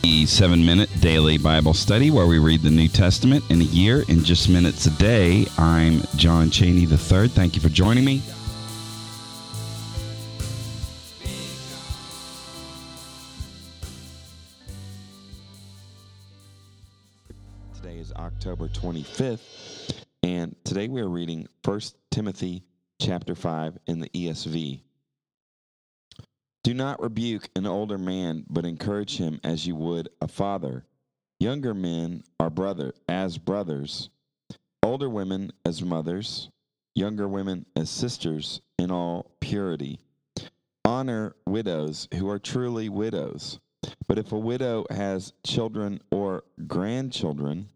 The 7-minute daily Bible study where we read the New Testament in a year in just minutes a day. I'm John Cheney III. Thank you for joining me. Today is October 25th, and today we are reading 1 Timothy chapter 5 in the ESV. Do not rebuke an older man, but encourage him as you would a father. Younger men are as brothers, older women as mothers, younger women as sisters in all purity. Honor widows who are truly widows. But if a widow has children or grandchildren,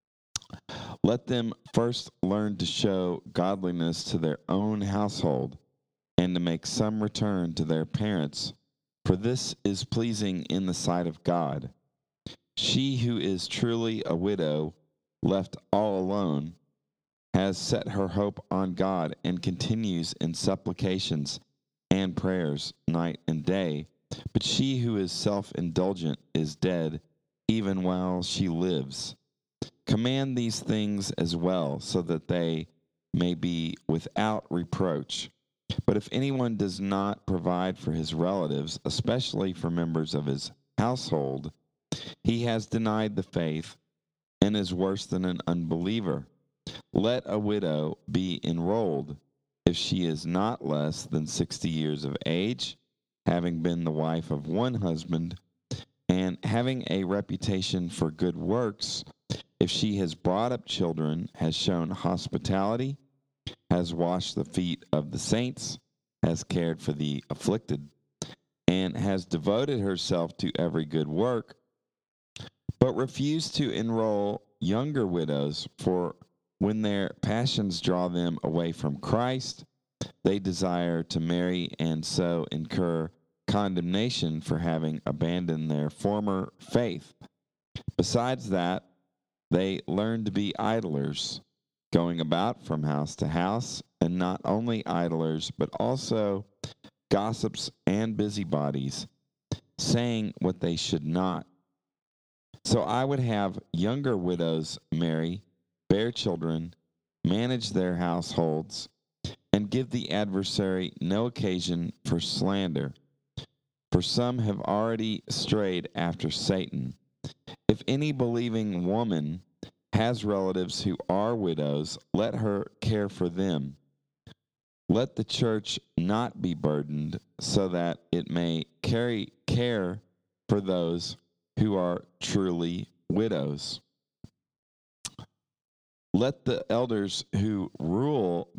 let them first learn to show godliness to their own household, and to make some return to their parents, for this is pleasing in the sight of God. She who is truly a widow, left all alone, has set her hope on God and continues in supplications and prayers night and day. But she who is self-indulgent is dead, even while she lives. Command these things as well, so that they may be without reproach. But if anyone does not provide for his relatives, especially for members of his household, he has denied the faith and is worse than an unbeliever. Let a widow be enrolled if she is not less than 60 years of age, having been the wife of one husband, and having a reputation for good works, if she has brought up children, has shown hospitality, has washed the feet of the saints, has cared for the afflicted, and has devoted herself to every good work, but refused to enroll younger widows, for when their passions draw them away from Christ, they desire to marry and so incur condemnation for having abandoned their former faith. Besides that, they learn to be idlers, going about from house to house, and not only idlers, but also gossips and busybodies, saying what they should not. So I would have younger widows marry, bear children, manage their households, and give the adversary no occasion for slander. For some have already strayed after Satan. If any believing woman has relatives who are widows, let her care for them. Let the church not be burdened, so that it may carry care for those who are truly widows. Let the elders who rule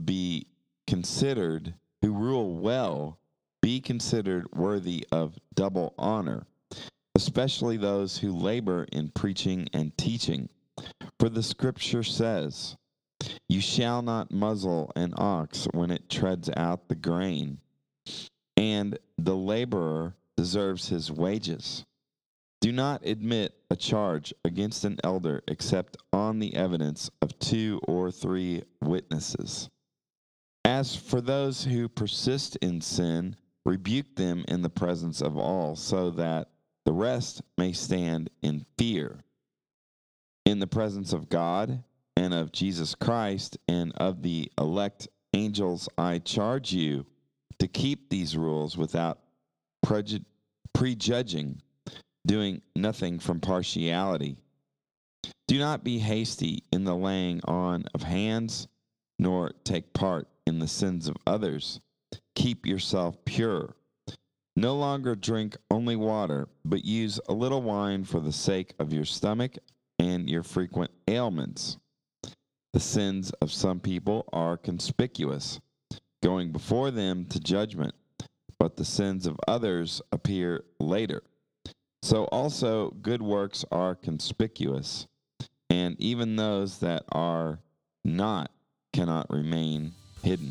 well, be considered worthy of double honor, especially those who labor in preaching and teaching. For the Scripture says, "You shall not muzzle an ox when it treads out the grain, and the laborer deserves his wages." Do not admit a charge against an elder except on the evidence of 2 or 3 witnesses. As for those who persist in sin, rebuke them in the presence of all, so that the rest may stand in fear. In the presence of God and of Jesus Christ and of the elect angels, I charge you to keep these rules without prejudging, doing nothing from partiality. Do not be hasty in the laying on of hands, nor take part in the sins of others. Keep yourself pure. No longer drink only water, but use a little wine for the sake of your stomach and your frequent ailments. The sins of some people are conspicuous, going before them to judgment, but the sins of others appear later. So also good works are conspicuous, and even those that are not cannot remain hidden.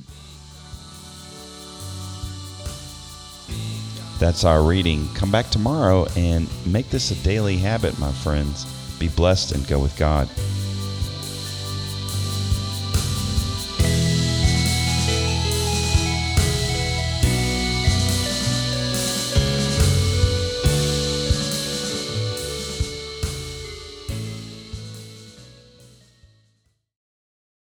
That's our reading. Come back tomorrow and make this a daily habit, my friends. Be blessed and go with God.